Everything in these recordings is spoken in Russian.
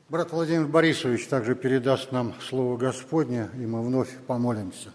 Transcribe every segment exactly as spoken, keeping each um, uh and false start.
Брат Владимир Борисович также передаст нам Слово Господне, и мы вновь помолимся.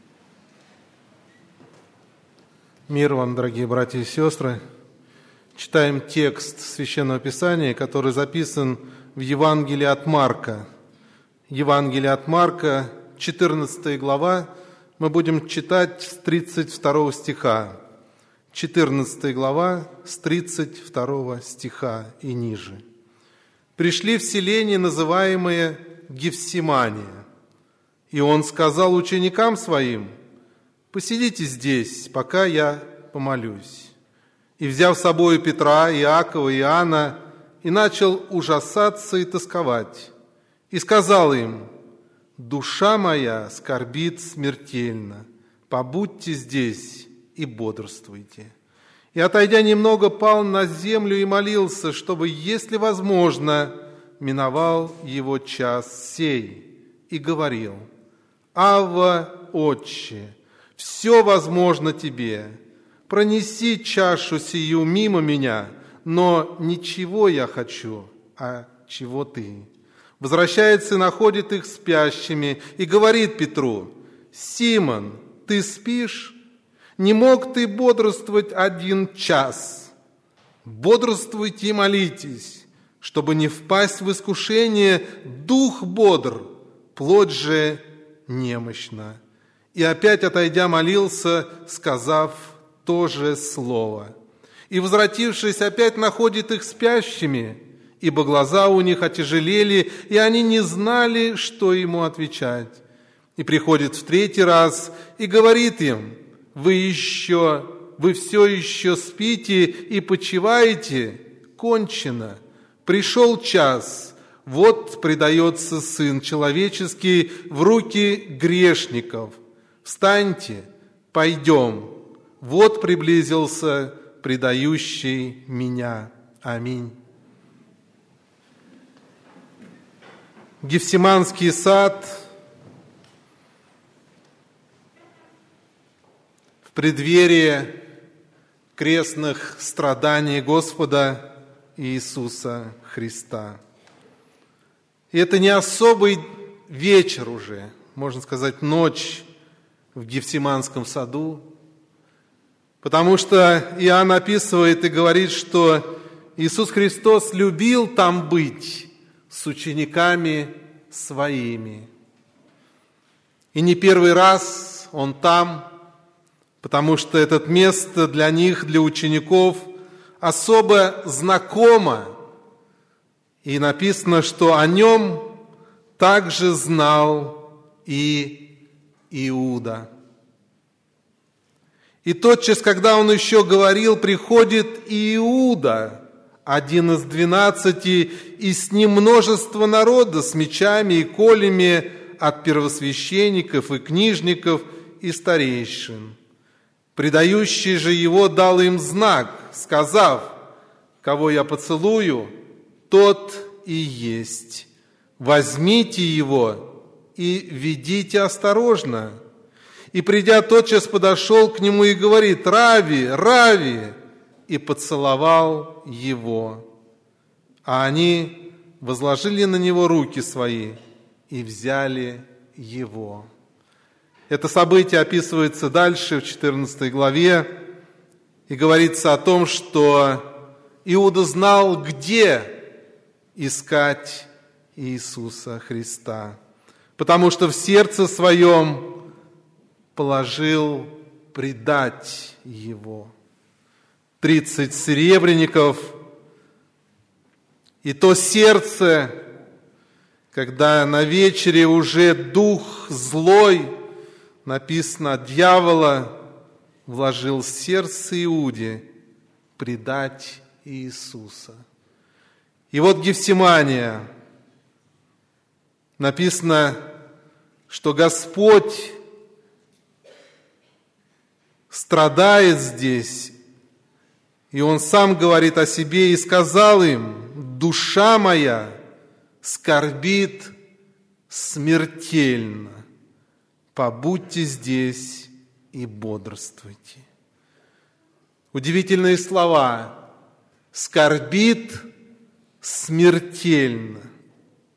Мир вам, дорогие братья и сестры. Читаем текст Священного Писания, который записан в Евангелии от Марка. Евангелие от Марка, четырнадцатая глава, мы будем читать с тридцать второго стиха. четырнадцатая глава, с тридцать второго стиха и ниже. «Пришли в селение, называемое Гефсимания, и он сказал ученикам своим: посидите здесь, пока я помолюсь. И, взяв с собой Петра, Иакова и Иоанна, и начал ужасаться и тосковать, и сказал им: душа моя скорбит смертельно, побудьте здесь и бодрствуйте. И, отойдя немного, пал на землю и молился, чтобы, если возможно, миновал его час сей, и говорил: Авва, Отче, все возможно тебе, пронеси чашу сию мимо меня, но ничего я хочу, а чего ты. Возвращается и находит их спящими, и говорит Петру: Симон, ты спишь? Не мог ты бодрствовать один час? Бодрствуйте и молитесь, чтобы не впасть в искушение. Дух бодр, плоть же немощна. И опять, отойдя, молился, сказав то же слово. И, возвратившись, опять находит их спящими, ибо глаза у них отяжелели, и они не знали, что ему отвечать. И приходит в третий раз и говорит им: Вы еще, вы все еще спите и почиваете? Кончено. Пришел час. Вот предается Сын Человеческий в руки грешников. Встаньте, пойдем. Вот приблизился предающий меня. Аминь. Гефсиманский сад в преддверии крестных страданий Господа Иисуса Христа. И это не особый вечер уже, можно сказать, ночь в Гефсиманском саду, потому что Иоанн описывает и говорит, что Иисус Христос любил там быть с учениками своими. И не первый раз Он там, потому что это место для них, для учеников, особо знакомо. И написано, что о нем также знал и Иуда. И тотчас, когда он еще говорил, приходит и Иуда, один из двенадцати, и с ним множество народа с мечами и колями от первосвященников и книжников и старейшин. Предающий же его дал им знак, сказав: кого я поцелую, тот и есть. Возьмите его и ведите осторожно. И, придя, тотчас подошел к нему и говорит: Рави, Рави, и поцеловал его. А они возложили на него руки свои и взяли его. Это событие описывается дальше в четырнадцатой главе, и говорится о том, что Иуда знал, где искать Иисуса Христа, потому что в сердце своем положил предать Его. Тридцать серебряников, и то сердце, когда на вечере уже дух злой, написано, дьявола вложил в сердце Иуде предать Иисуса. И вот Гефсимания. Написано, что Господь страдает здесь, и Он сам говорит о себе и сказал им: душа моя скорбит смертельно. Побудьте здесь и бодрствуйте. Удивительные слова. Скорбит смертельно.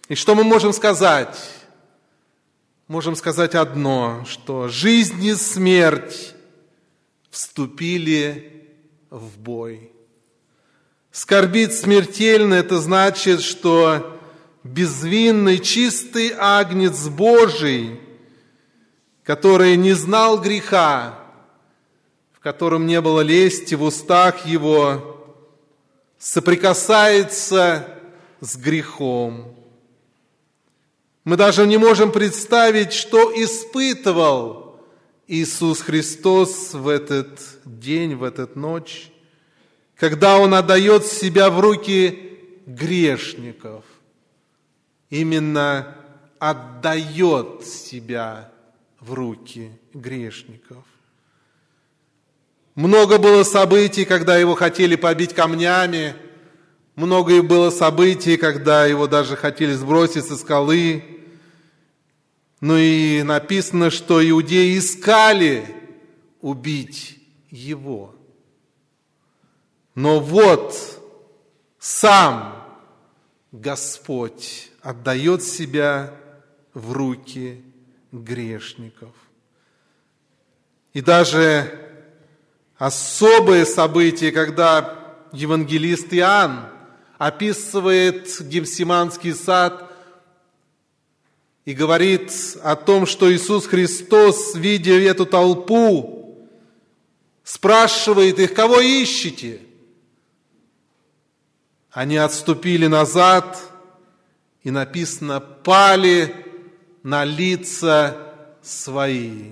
И что мы можем сказать? Можем сказать одно, что жизнь и смерть вступили в бой. Скорбит смертельно – это значит, что безвинный, чистый агнец Божий, который не знал греха, в котором не было лести в устах его, соприкасается с грехом. Мы даже не можем представить, что испытывал Иисус Христос в этот день, в эту ночь, когда Он отдает себя в руки грешников. Именно отдает себя в руки грешников. Много было событий, когда Его хотели побить камнями, много было событий, когда Его даже хотели сбросить со скалы. Ну и написано, что иудеи искали убить Его. Но вот сам Господь отдает себя в руки грешников. И даже особое событие, когда евангелист Иоанн описывает Гефсиманский сад и говорит о том, что Иисус Христос, видя эту толпу, спрашивает их: кого ищете? Они отступили назад, и написано: пали на лица свои.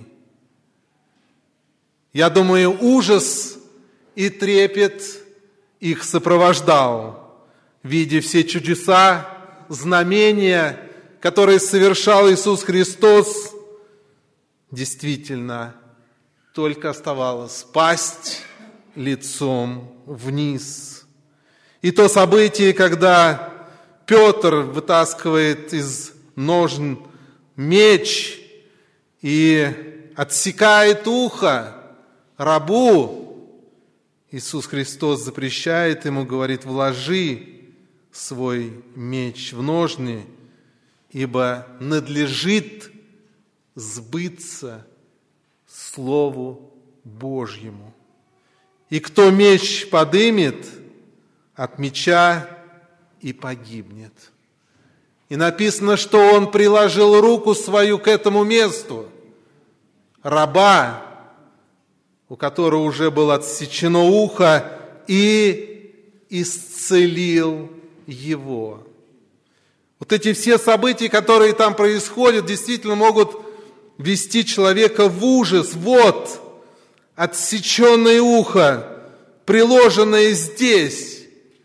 Я думаю, ужас и трепет их сопровождал, видя все чудеса, знамения, которые совершал Иисус Христос. Действительно, только оставалось пасть лицом вниз. И то событие, когда Петр вытаскивает из ножен меч и отсекает ухо рабу, Иисус Христос запрещает ему, говорит: вложи свой меч в ножны, ибо надлежит сбыться Слову Божьему. И кто меч подымет, от меча и погибнет. И написано, что он приложил руку свою к этому месту. Раба, у которого уже было отсечено ухо, и исцелил его. Вот эти все события, которые там происходят, действительно могут ввести человека в ужас. Вот отсеченное ухо, приложенное здесь.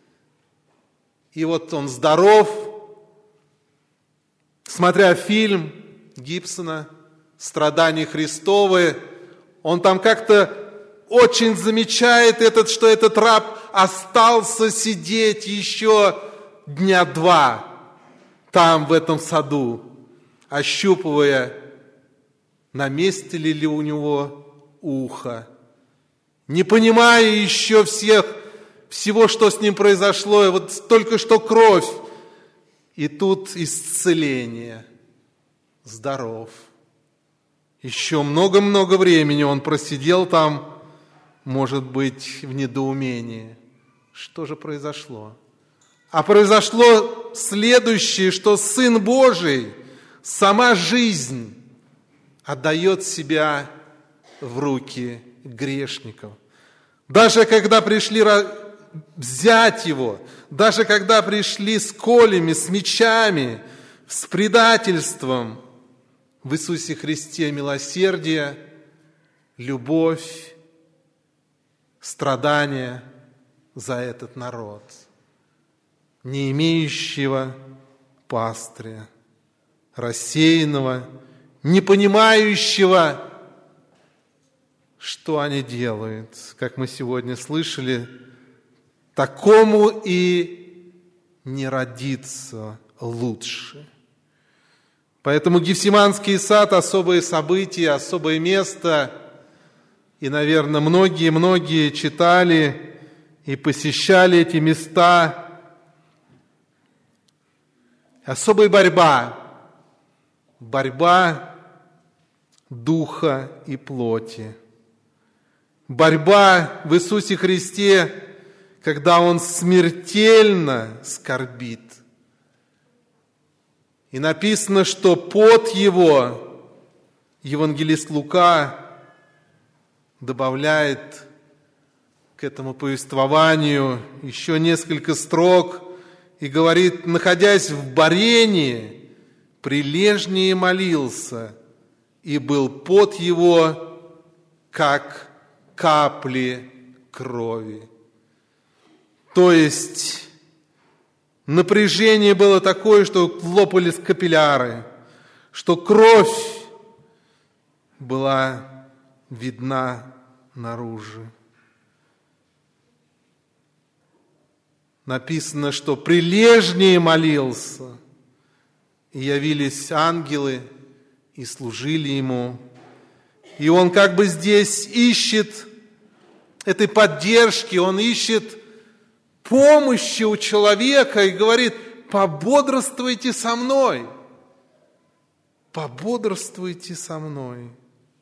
И вот он здоров. Смотря фильм Гибсона «Страдания Христовы», он там как-то очень замечает, этот, что этот раб остался сидеть еще дня два там, в этом саду, ощупывая, на месте ли, ли у него ухо, не понимая еще всех, всего, что с ним произошло, и вот только что кровь, и тут исцеление, здоров. Еще много-много времени он просидел там, может быть, в недоумении. Что же произошло? А произошло следующее, что Сын Божий, сама жизнь, отдает себя в руки грешников. Даже когда пришли взять Его, даже когда пришли с колями, с мечами, с предательством, в Иисусе Христе милосердие, любовь, страдания за этот народ, не имеющего пастыря, рассеянного, не понимающего, что они делают. Как мы сегодня слышали, такому и не родиться лучше. Поэтому Гефсиманский сад – особое событие, особое место. И, наверное, многие-многие читали и посещали эти места. Особая борьба. Борьба духа и плоти. Борьба в Иисусе Христе, когда Он смертельно скорбит. И написано, что пот Его, евангелист Лука добавляет к этому повествованию еще несколько строк и говорит: находясь в борении, прилежнее молился, и был пот его, как капли крови. То есть напряжение было такое, что лопались капилляры, что кровь была видна наружу. Написано, что прилежнее молился, и явились ангелы и служили ему. И он как бы здесь ищет этой поддержки, он ищет помощи у человека и говорит: пободрствуйте со мной, пободрствуйте со мной.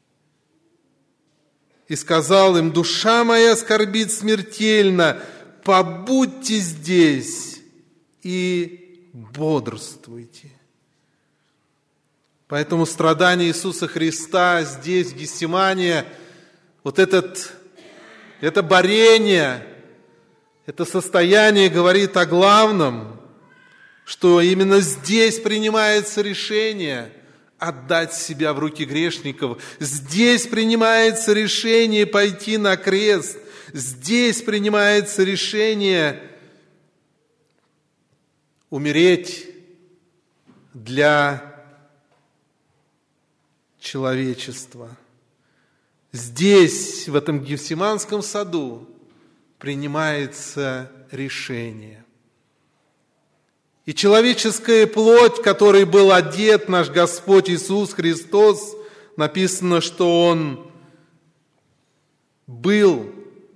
И сказал им: душа моя скорбит смертельно, побудьте здесь и бодрствуйте. Поэтому страдания Иисуса Христа здесь, в Гефсимании, вот этот, это борение, это состояние говорит о главном, что именно здесь принимается решение отдать себя в руки грешников. Здесь принимается решение пойти на крест. Здесь принимается решение умереть для человечества. Здесь, в этом Гефсиманском саду, принимается решение. И человеческая плоть, которой был одет наш Господь Иисус Христос, написано, что Он был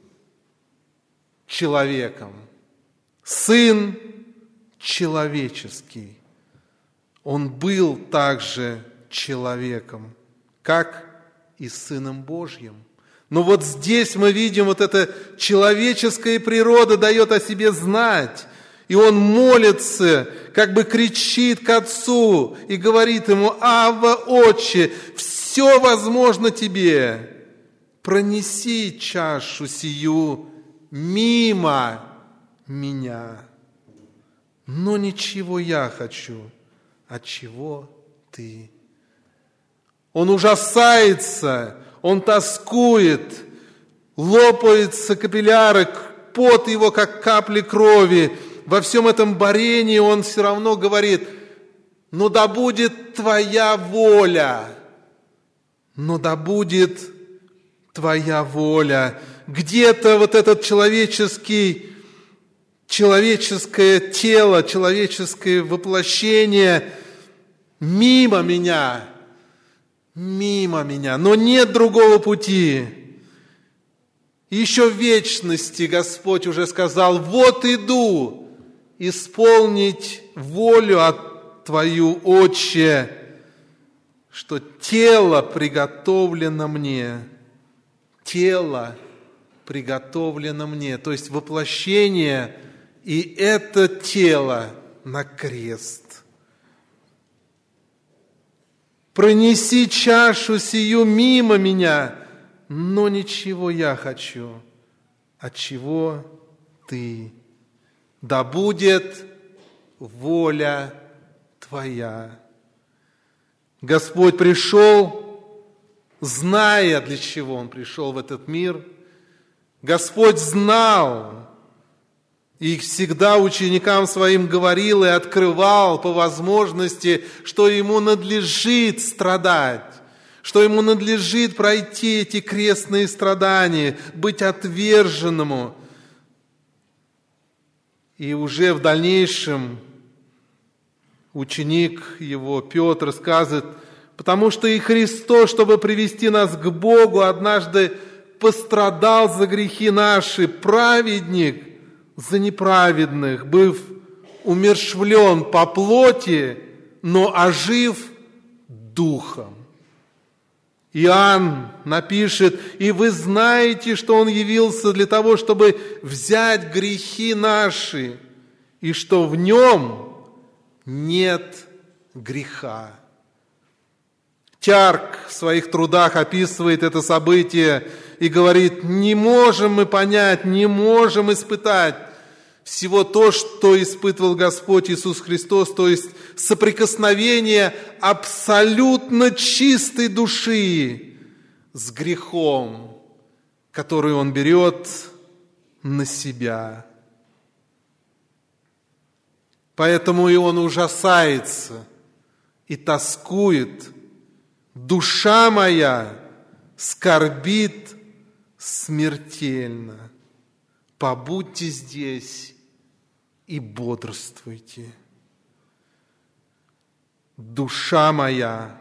человеком, Сын человеческий. Он был также человеком, как и Сыном Божьим. Но вот здесь мы видим, вот эта человеческая природа дает о себе знать. И он молится, как бы кричит к Отцу и говорит ему: «Авва, Отче, все возможно тебе. Пронеси чашу сию мимо меня. Но ничего я хочу, а чего ты». Он ужасается, он тоскует, лопаются капилляры, пот его, как капли крови. Во всем этом борении он все равно говорит: «Но да будет твоя воля, но да будет твоя воля». Где-то вот этот человеческий, человеческое тело, человеческое воплощение мимо меня, мимо меня, но нет другого пути. Еще в вечности Господь уже сказал: «Вот иду исполнить волю от Твою, Отче, что тело приготовлено мне». Тело приготовлено мне, то есть воплощение, и это тело на крест. «Пронеси чашу сию мимо меня, но ничего я хочу, а чего ты? Да будет воля твоя». Господь пришел, зная, для чего Он пришел в этот мир. Господь знал и всегда ученикам Своим говорил и открывал по возможности, что Ему надлежит страдать, что Ему надлежит пройти эти крестные страдания, быть отверженному. И уже в дальнейшем ученик Его, Петр, рассказывает: «Потому что и Христос, чтобы привести нас к Богу, однажды пострадал за грехи наши, праведник за неправедных, быв умерщвлен по плоти, но ожив духом. Иоанн напишет: «И вы знаете, что Он явился для того, чтобы взять грехи наши, и что в Нем нет греха». Тярк в своих трудах описывает это событие и говорит: не можем мы понять, не можем испытать всего то, что испытывал Господь Иисус Христос, то есть соприкосновение абсолютно чистой души с грехом, который Он берет на себя. Поэтому и Он ужасается и тоскует: душа моя скорбит смертельно. Побудьте здесь и бодрствуйте. Душа моя.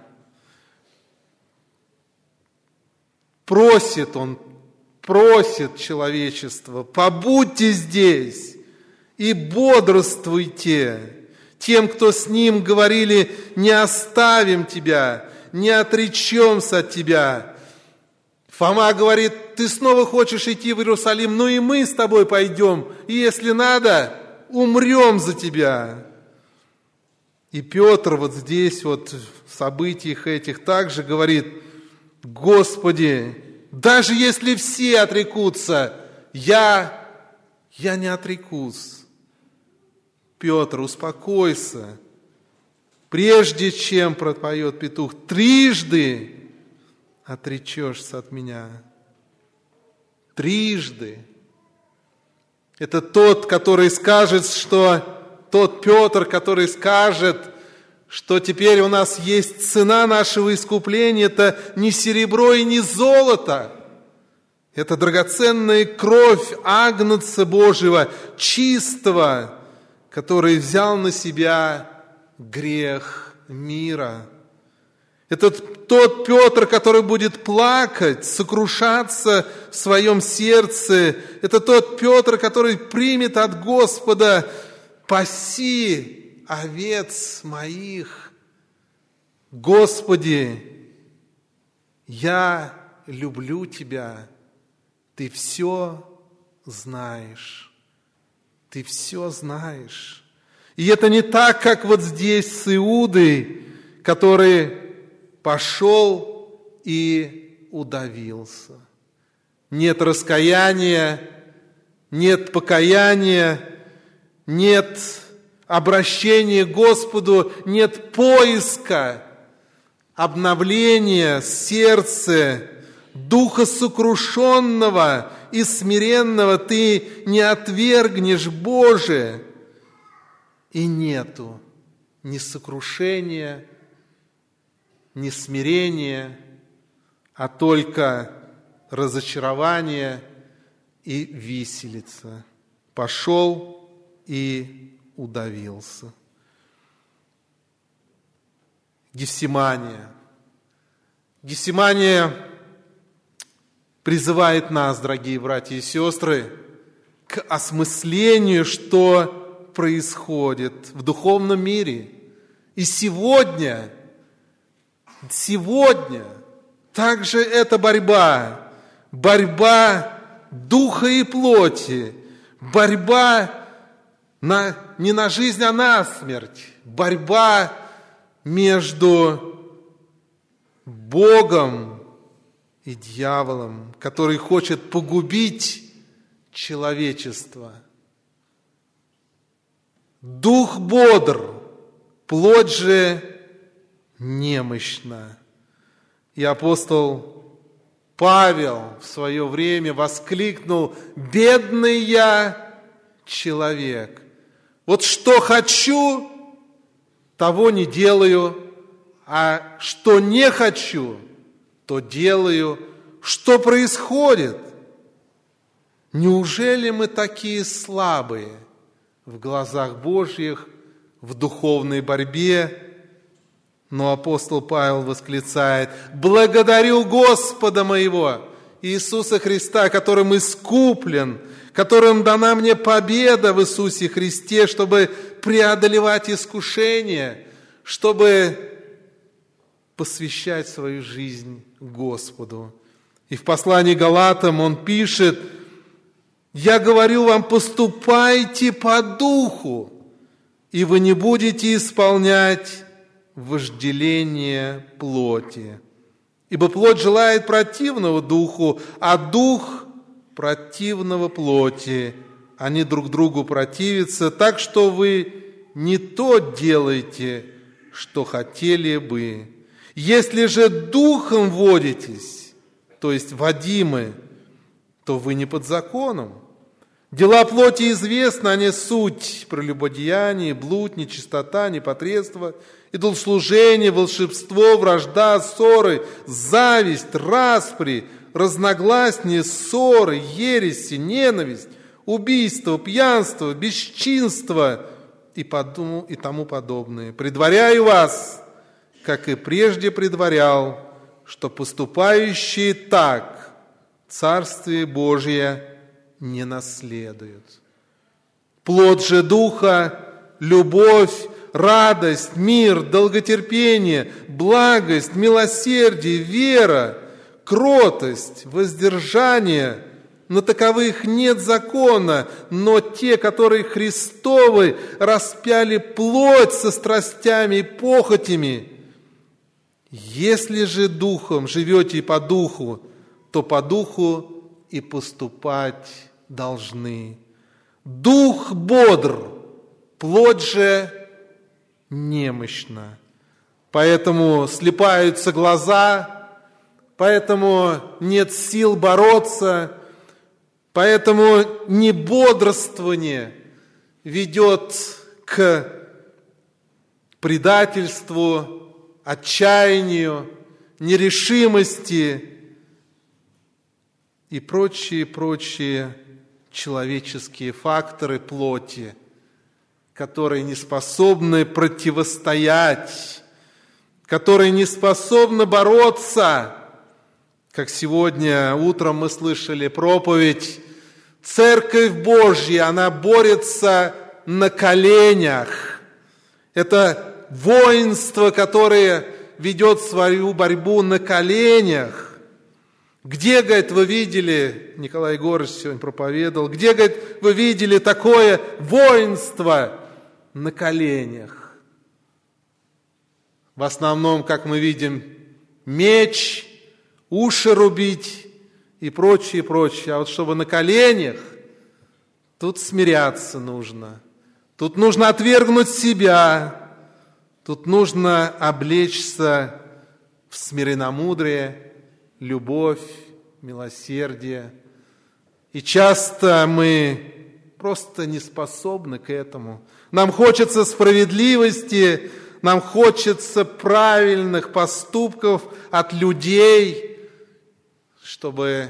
Просит Он, просит человечество: побудьте здесь и бодрствуйте. Тем, кто с Ним говорили: не оставим Тебя, не отречемся от Тебя. Фома говорит: ты снова хочешь идти в Иерусалим, ну и мы с тобой пойдем, и если надо, умрем за Тебя. И Петр вот здесь вот в событиях этих также говорит: Господи, даже если все отрекутся, я, я не отрекусь. Петр, успокойся. Прежде чем пропоет петух, трижды отречешься от меня. Трижды. Это тот, который скажет, что... Тот Петр, который скажет, что теперь у нас есть цена нашего искупления, это не серебро и не золото. Это драгоценная кровь Агнца Божьего, чистого, который взял на себя грех мира. Это тот Петр, который будет плакать, сокрушаться в своем сердце. Это тот Петр, который примет от Господа: «Паси овец моих». Господи, я люблю Тебя, Ты все знаешь, Ты все знаешь. И это не так, как вот здесь с Иудой, который пошел и удавился. Нет раскаяния, нет покаяния, нет обращения к Господу, нет поиска, обновления сердца, духа сокрушенного и смиренного ты не отвергнешь, Боже. И нету ни сокрушения, ни смирения, а только разочарование и виселица. Пошел и удавился. Гефсимания. Гефсимания призывает нас, дорогие братья и сестры, к осмыслению, что происходит в духовном мире. И сегодня, сегодня также это борьба, борьба духа и плоти, борьба на, не на жизнь, а на смерть, борьба между Богом и дьяволом, который хочет погубить человечество. Дух бодр, плоть же немощна. И апостол Павел в свое время воскликнул: «Бедный я человек! Вот что хочу, того не делаю, а что не хочу, то делаю». Что происходит? Неужели мы такие слабые в глазах Божьих, в духовной борьбе? Но апостол Павел восклицает: «Благодарю Господа моего, Иисуса Христа, которым искуплен, которым дана мне победа в Иисусе Христе, чтобы преодолевать искушения, чтобы посвящать свою жизнь Господу. И в послании Галатам он пишет: «Я говорю вам, поступайте по духу, и вы не будете исполнять вожделение плоти. Ибо плоть желает противного духу, а дух противного плоти. Они друг другу противятся, так что вы не то делаете, что хотели бы. Если же духом водитесь, то есть водимы, то вы не под законом. Дела плоти известны, они суть: прелюбодеяние, блуд, нечистота, непотребство, идолослужение, волшебство, вражда, ссоры, зависть, распри, разногласия, ссоры, ереси, ненависть, убийство, пьянство, бесчинство и, подуму, и тому подобное. Предваряю вас, как и прежде предварял, что поступающие так Царствие Божие не наследуют. Плод же Духа – любовь, радость, мир, долготерпение, благость, милосердие, вера, кротость, воздержание. На таковых нет закона, но те, которые Христовы, распяли плоть со страстями и похотями. Если же Духом живете по Духу, то по Духу и поступать должны. Дух бодр, плоть же немощна. Поэтому слипаются глаза, поэтому нет сил бороться, поэтому небодрствование ведет к предательству, отчаянию, нерешимости и прочие-прочие человеческие факторы плоти, которые не способны противостоять, которые не способны бороться. Как сегодня утром мы слышали проповедь, Церковь Божья, она борется на коленях. Это воинство, которое ведет свою борьбу на коленях. Где, говорит, вы видели, Николай Егорович сегодня проповедовал, где, говорит, вы видели такое воинство на коленях? В основном, как мы видим, меч, уши рубить и прочее, прочее. А вот чтобы на коленях, тут смиряться нужно. Тут нужно отвергнуть себя. Тут нужно облечься в смиренномудрие, любовь, милосердие. И часто мы просто не способны к этому. Нам хочется справедливости, нам хочется правильных поступков от людей, чтобы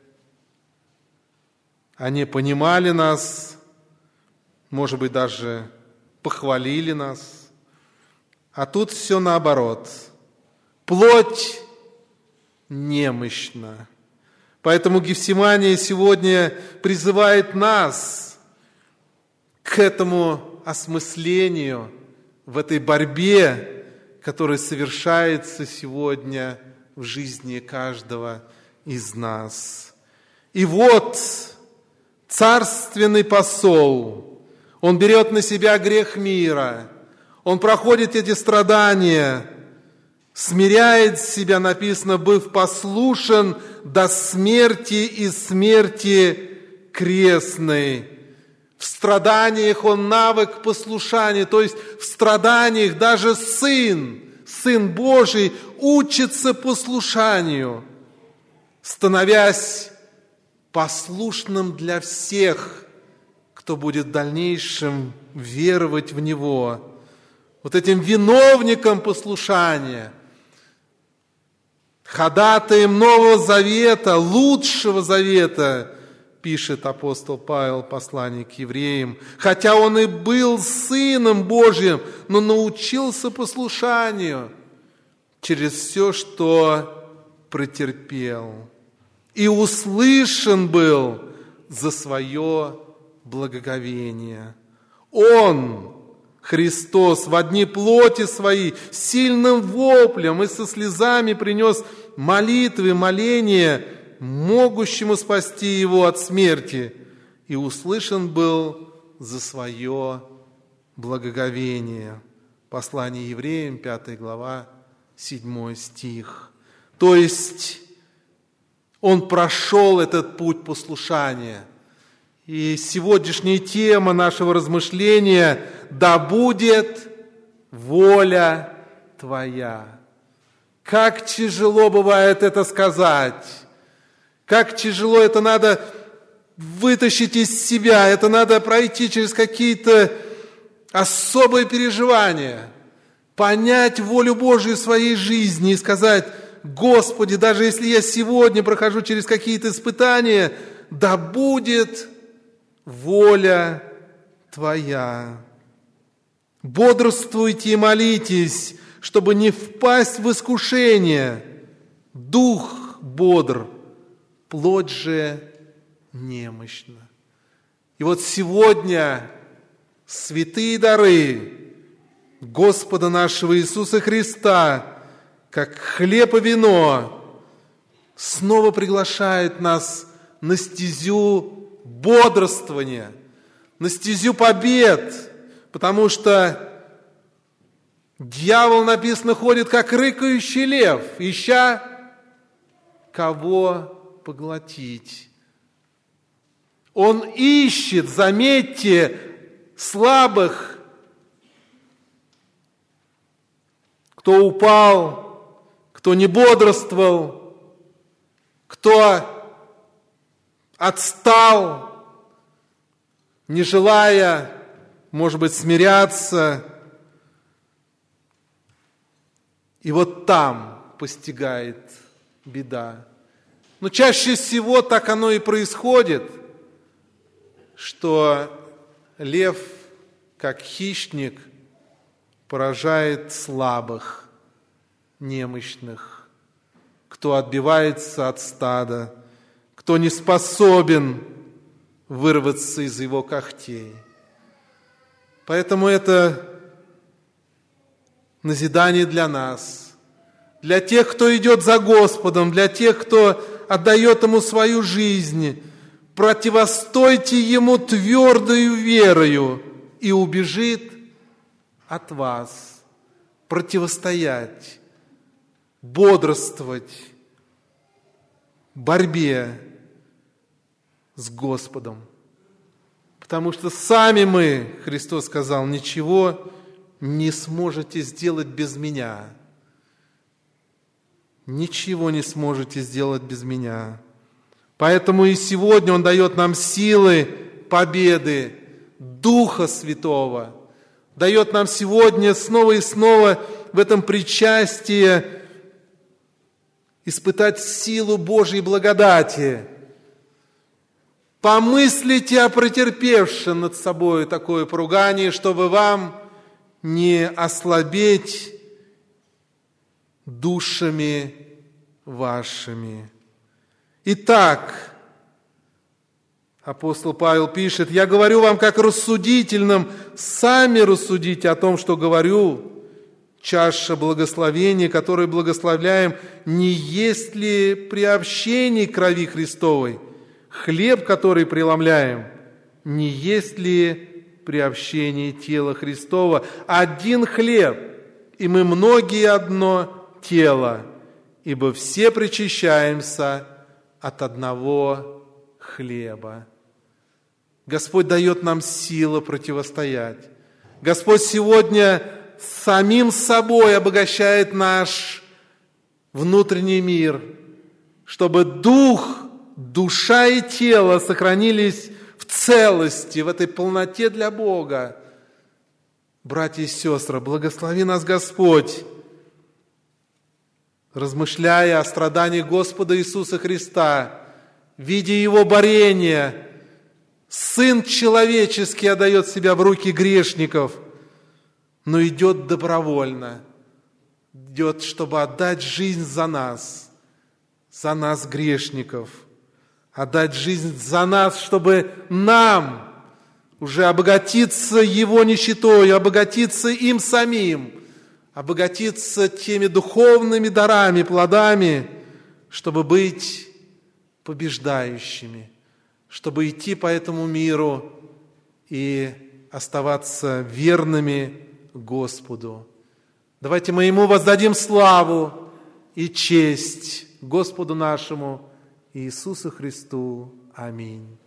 они понимали нас, может быть, даже похвалили нас. А тут все наоборот. Плоть немощна. Поэтому Гефсимания сегодня призывает нас к этому осмыслению в этой борьбе, которая совершается сегодня в жизни каждого из нас. И вот царственный посол, он берет на себя грех мира, он проходит эти страдания, смиряет себя, написано, быв послушен до смерти и смерти крестной. В страданиях он навык послушания, то есть в страданиях даже Сын, Сын Божий, учится послушанию, становясь послушным для всех, кто будет в дальнейшем веровать в Него. Вот этим виновником послушания, ходатаем Нового Завета, лучшего Завета, пишет апостол Павел в послании к евреям, хотя он и был Сыном Божьим, но научился послушанию через все, что претерпел. И услышан был за свое благоговение. Он, Христос, в дни плоти своей, сильным воплем и со слезами принес молитвы, моления, могущему спасти его от смерти, и услышан был за свое благоговение. Послание Евреям, пятая глава, седьмой стих. То есть он прошел этот путь послушания. И сегодняшняя тема нашего размышления: «Да будет воля Твоя». Как тяжело бывает это сказать, как тяжело это надо вытащить из себя, это надо пройти через какие-то особые переживания, понять волю Божию в своей жизни и сказать: Господи, даже если я сегодня прохожу через какие-то испытания, да будет воля Твоя. Бодрствуйте и молитесь, чтобы не впасть в искушение. Дух бодр, плоть же немощна. И вот сегодня святые дары Господа нашего Иисуса Христа, как хлеб и вино, снова приглашают нас на стезю бодрствования, на стезю побед, потому что дьявол, написано, ходит, как рыкающий лев, ища кого поглотить. Он ищет, заметьте, слабых, кто упал, кто не бодрствовал, кто отстал, не желая, может быть, смиряться. И вот там постигает беда. Но чаще всего так оно и происходит, что лев, как хищник, поражает слабых, немощных, кто отбивается от стада, кто не способен вырваться из его когтей. Поэтому это назидание для нас, для тех, кто идет за Господом, для тех, кто отдает Ему свою жизнь. Противостойте Ему твердою верою, и убежит от вас. Противостоять, бодрствовать в борьбе с Господом. Потому что сами мы, Христос сказал, ничего не сможете сделать без Меня. Ничего не сможете сделать без Меня. Поэтому и сегодня Он дает нам силы победы Духа Святого. Дает нам сегодня снова и снова в этом причастии испытать силу Божьей благодати. Помыслите о претерпевшем над собой такое поругание, чтобы вам не ослабеть душами вашими. Итак, апостол Павел пишет: «Я говорю вам как рассудительным, сами рассудите о том, что говорю. Чаша благословения, которую благословляем, не есть ли при общении крови Христовой? Хлеб, который преломляем, не есть ли при общении тела Христова? Один хлеб, и мы многие одно тело, ибо все причащаемся от одного хлеба». Господь дает нам силу противостоять. Господь сегодня самим собой обогащает наш внутренний мир, чтобы дух, душа и тело сохранились в целости, в этой полноте для Бога. Братья и сестры, благослови нас Господь, размышляя о страдании Господа Иисуса Христа, видя Его борение. Сын человеческий отдает себя в руки грешников, но идет добровольно, идет, чтобы отдать жизнь за нас, за нас, грешников. отдать жизнь за нас, чтобы нам уже обогатиться Его нищетой, обогатиться им самим, обогатиться теми духовными дарами, плодами, чтобы быть побеждающими, чтобы идти по этому миру и оставаться верными Господу. Давайте мы Ему воздадим славу и честь Господу нашему Иисусу Христу. Аминь.